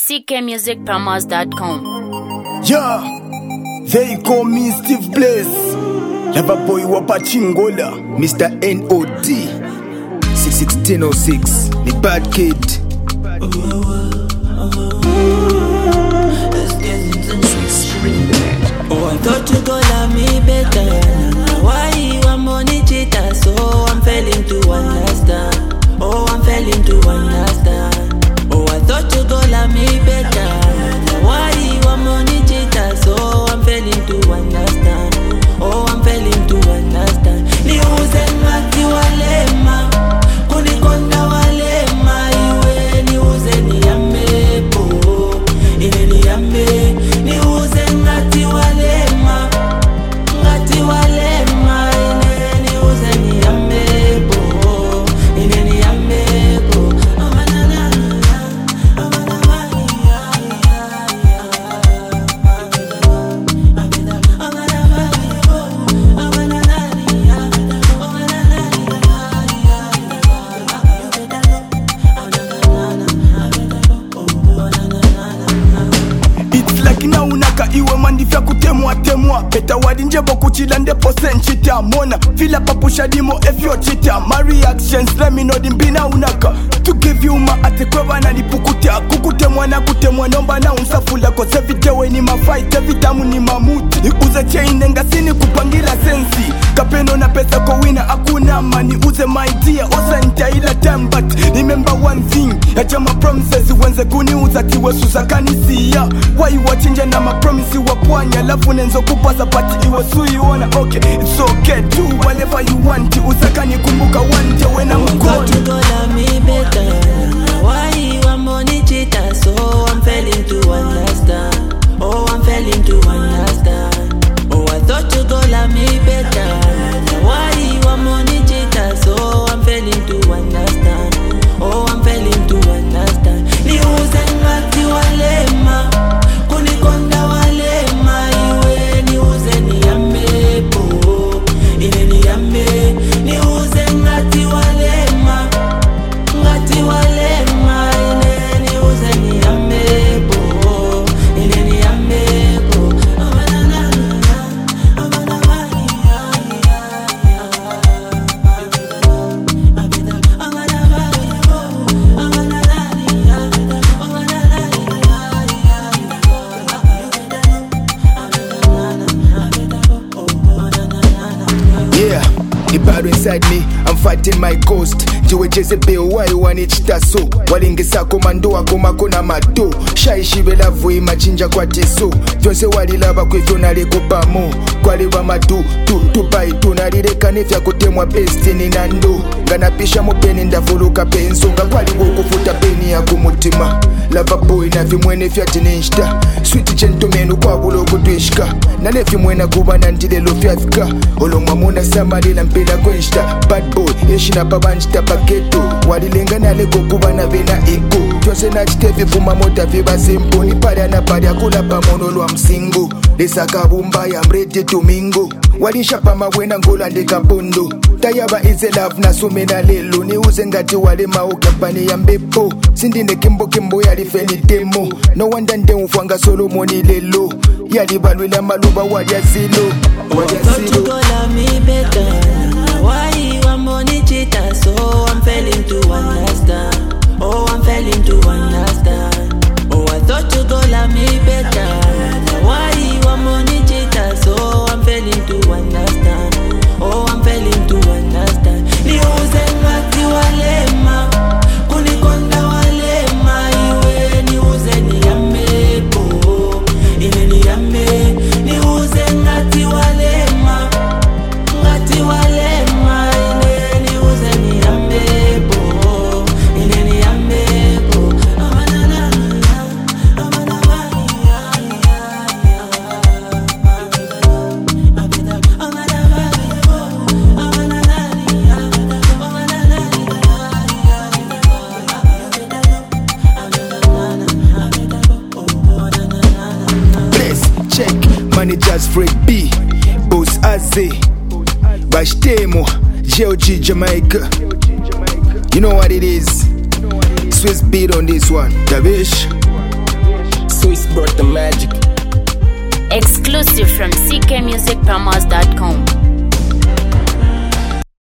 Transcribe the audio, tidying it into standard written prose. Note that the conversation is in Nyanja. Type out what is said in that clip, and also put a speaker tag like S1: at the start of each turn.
S1: ckmusicpromos.com.
S2: Yeah, they call me Steve Blaze. Lava boy wapa chingola, Mr. NOD 1606, the bad kid.
S3: Oh, I thought you go love me better. Why you a money cheater? So I'm failing to understand. Oh, I'm failing to understand. Oh, I thought you go love me better. Why you a money cheater? So I'm failing to understand. Oh, I'm failing to understand. Ni uze ngati walema, kunikonda walema. Iwe ni uze ni yamepo, ine ni yame. Ni uze ngati walema, ngati walema. Ine ni uze ni yamepo, ine ni yamepo.
S2: Iwe mandifya kutemwa temwa Peta wadi njebo kuchila ndepo senchita Mona fila papusha dimo efyo chita My reactions let me know dimbina unaka To give you ma ate kweba na nipukuta Kukutemwa na kutemwa nomba na unsafula Cause every day we ni ma fight every time ni mamuti Uze chain nenga sini kupangila sensi Kapeno na pesa kwa wina akuna mani Uze my dear osa nita ila time But remember one thing Yachama promises wenze kuni uzatiwe susakanisia Why you watching na ma promise wapwanya lafu nenzo kupasa pati iwe suiona okay it's okay do whatever you want usakani kumbuka one day when I'm gone.
S3: You go love me better. Why you a money cheater? So I'm failing to understand. Oh, I'm failing to understand. Oh, I thought you go love me better. Why you a money cheater? So I'm failing to understand. Oh, I'm failing to understand. Ni uze ngati walema, kunikonda walema. Iwe ni uze ni yamepo, ine ni yame. Ni uze ngati walema, ngati walema. Ine ni uze ni yamepo, ine ni yamepo.
S2: Yeah, the battle inside me, I'm fighting my ghost. Jiwe Jezebel, why you want it so? Walingisa komando wako makona mato. Shaishi bela vui machinja kwa teso. Vyonse walilaba kwevyo naleko pamo. Kwali wa matu, tupai tunalireka nefya kutemwa besti ni nando. Nganapisha mopeni ndavuluka penso. Ngapali wokufuta peni ya kumutima. Lava boy na vimwene fya tinishta. Sweet gentleman ukwabulo kutwishka. Nale vimwena kuba nandilelo fyafika. Olomwa muna samalila mpela kwenshta. Bad boy, yeshina pabanjita paketo. Walilenga naleko kuba na vena ego. Twase na chitevi fuma mota viba simpo. Nipada na pada kula pamono lwa msingo. Lesaka bumba ya mredi domingo. Walisha pama wena ngola ndeka bondo. Tayaba ize love na sume na lelo. Ni uze ngati wale maokapani ya mbepo. Sindine kimbo kimbo yali feni demo. No wonder nde ufanga Solomoni lelo. Yali balwila maluba wadi asilo. Wadi asilo.
S3: You go love me better. Why you a money cheater? So I'm failing to understand. Oh, I'm failing to understand. Oh, I thought you go love me better. Why you a money cheater? So I'm failing to understand. Oh, I'm failing to understand. Ni uze ngati walema, kunikonda walema. Iwe ni uze ni yamepo, ine ni yame. Ni uze ngati walema, ngati walema. Ine ni uze ni yamepo, ine ni yamepo.
S2: Check, managers Fred B, Boss Aze, Bashtemo, GOG Jamaica. You know what it is. Swiss beat on this one. Tavish. magic.
S1: Exclusive from ckmusicpromos.com.